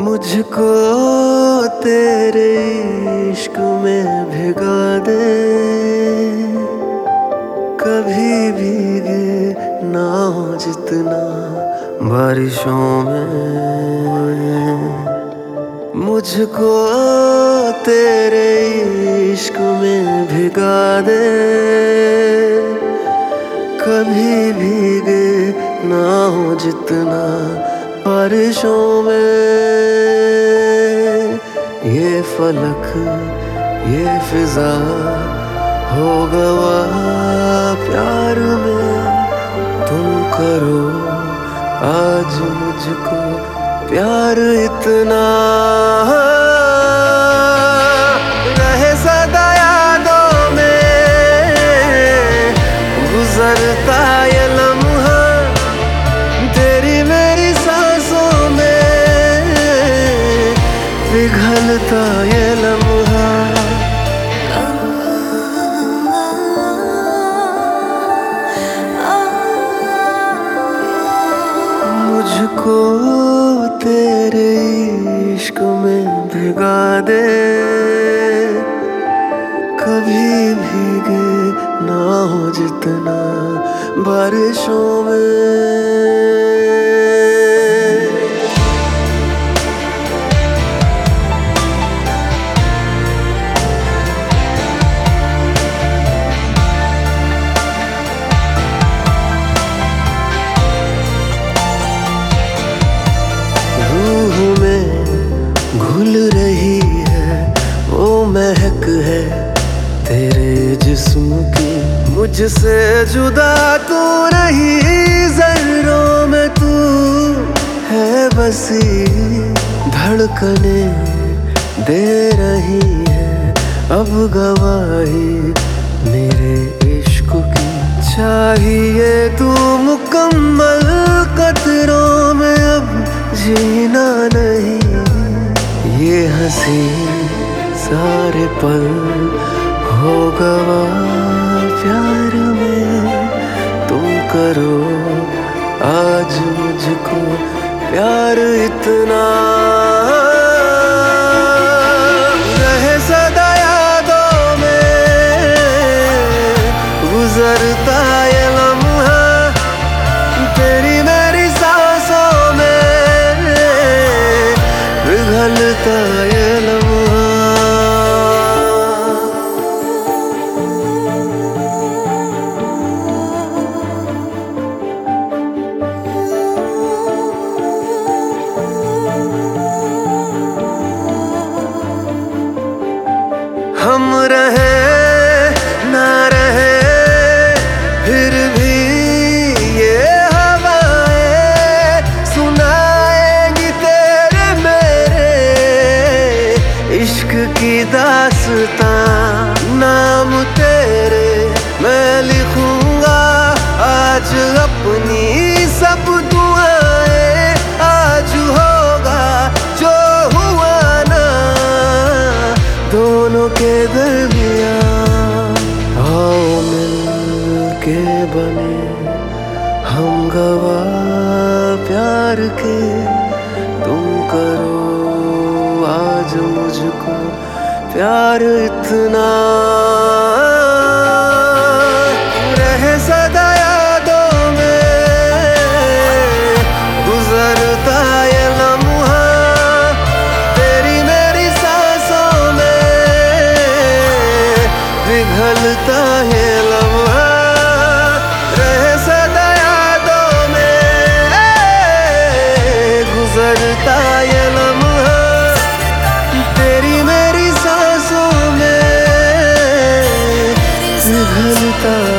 मुझको तेरे इश्क में भिगा दे, कभी भीगे ना हो जितना बारिशों में। मुझको तेरे इश्क में भिगा दे, कभी भीगे ना हो जितना बारिशों में। ये फलक ये फिजा हो गवा प्यार में, तुम करो आज मुझको प्यार इतना। रहे सदा यादों में गुजरता ये लम्हा, तेरी मेरी सांसों में पिघलता ये लम्हा। मुझको तेरे इश्क में भिगा दे, कभी भीगे ना हो जितना बारिशों में। घुल रही है वो महक है तेरे जिस्म की, मुझसे जुदा तू नहीं, ज़र्रों में तू है बसी। धड़कने दे रही है अब गवाही मेरे इश्क की, चाहिए तू मुकम्मल कतरों में अब जीना नहीं। ये हंसी सारे पल हो गवा प्यार में, तुम करो आज मुझको प्यार इतना। रहे सदा यादों में गुजरता ये लम्हा, तेरी मेरी सांसों में पिघलता ये लम्हा। हम रहे ना रहे फिर भी ये हवाएं सुनाएंगी तेरे मेरे इश्क की दास्तां। नाम तेरे मैं लिखूंगा आज अपनी सब दुआएं, आज होगा जो हुआ ना दोनों के दरमियां। आओ मिल के बने हम गवाह प्यार के, तुम करो आज मुझको प्यार इतना। रहे सदा यादों में गुजरता ये लम्हा, तेरी मेरी सांसों में पिघलता ये लम्हा। रहे सदा यादों में गुजरता ये लम्हा, तेरी मेरी सांसों में पिघलता